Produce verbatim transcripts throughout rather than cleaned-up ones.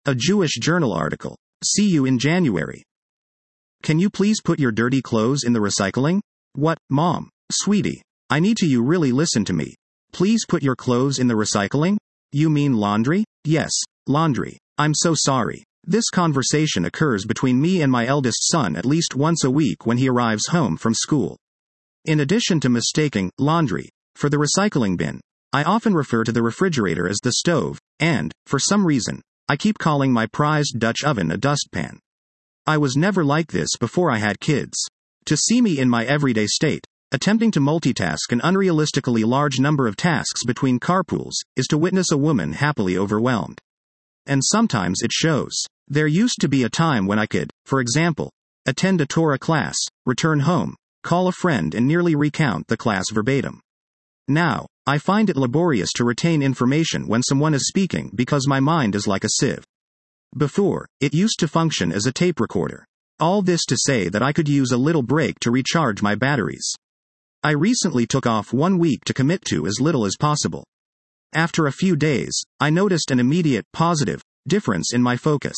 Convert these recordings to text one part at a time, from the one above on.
A Jewish journal article. See you in January. Can you please put your dirty clothes in the recycling? What, Mom? Sweetie. I need to you really listen to me. Please put your clothes in the recycling? You mean laundry? Yes, laundry. I'm so sorry. This conversation occurs between me and my eldest son at least once a week when he arrives home from school. In addition to mistaking laundry for the recycling bin, I often refer to the refrigerator as the stove, and, for some reason, I keep calling my prized Dutch oven a dustpan. I was never like this before I had kids. To see me in my everyday state, attempting to multitask an unrealistically large number of tasks between carpools, is to witness a woman happily overwhelmed. And sometimes it shows. There used to be a time when I could, for example, attend a Torah class, return home, call a friend and nearly recount the class verbatim. Now, I find it laborious to retain information when someone is speaking because my mind is like a sieve. Before, it used to function as a tape recorder. All this to say that I could use a little break to recharge my batteries. I recently took off one week to commit to as little as possible. After a few days, I noticed an immediate, positive, difference in my focus.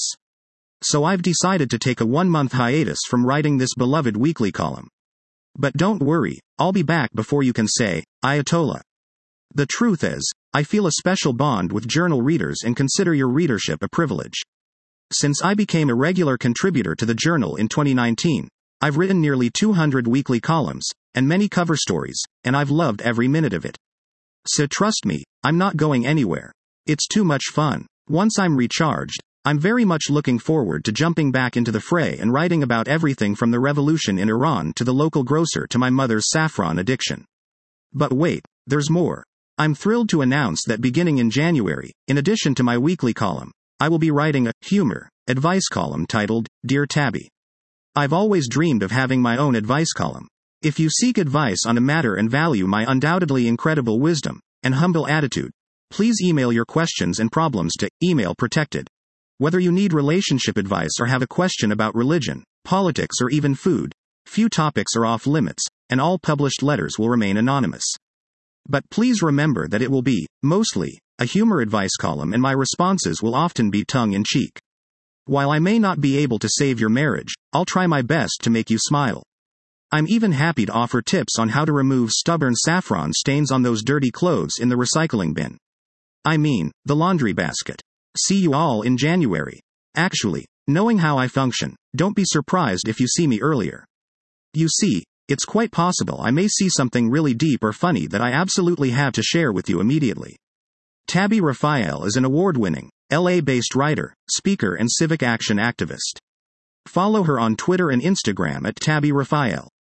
So I've decided to take a one-month hiatus from writing this beloved weekly column. But don't worry, I'll be back before you can say, Ayatollah. The truth is, I feel a special bond with journal readers and consider your readership a privilege. Since I became a regular contributor to the journal in twenty nineteen, I've written nearly two hundred weekly columns, and many cover stories, and I've loved every minute of it. So trust me, I'm not going anywhere. It's too much fun. Once I'm recharged, I'm very much looking forward to jumping back into the fray and writing about everything from the revolution in Iran to the local grocer to my mother's saffron addiction. But wait, there's more. I'm thrilled to announce that beginning in January, in addition to my weekly column, I will be writing a humor advice column titled Dear Tabby. I've always dreamed of having my own advice column. If you seek advice on a matter and value my undoubtedly incredible wisdom and humble attitude, please email your questions and problems to Email Protected. Whether you need relationship advice or have a question about religion, politics or even food, few topics are off limits, and all published letters will remain anonymous. But please remember that it will be, mostly, a humor advice column and my responses will often be tongue-in-cheek. While I may not be able to save your marriage, I'll try my best to make you smile. I'm even happy to offer tips on how to remove stubborn saffron stains on those dirty clothes in the recycling bin. I mean, the laundry basket. See you all in January. Actually, knowing how I function, don't be surprised if you see me earlier. You see, it's quite possible I may see something really deep or funny that I absolutely have to share with you immediately. Tabby Raphael is an award-winning, L A-based writer, speaker and civic action activist. Follow her on Twitter and Instagram at Tabby Raphael.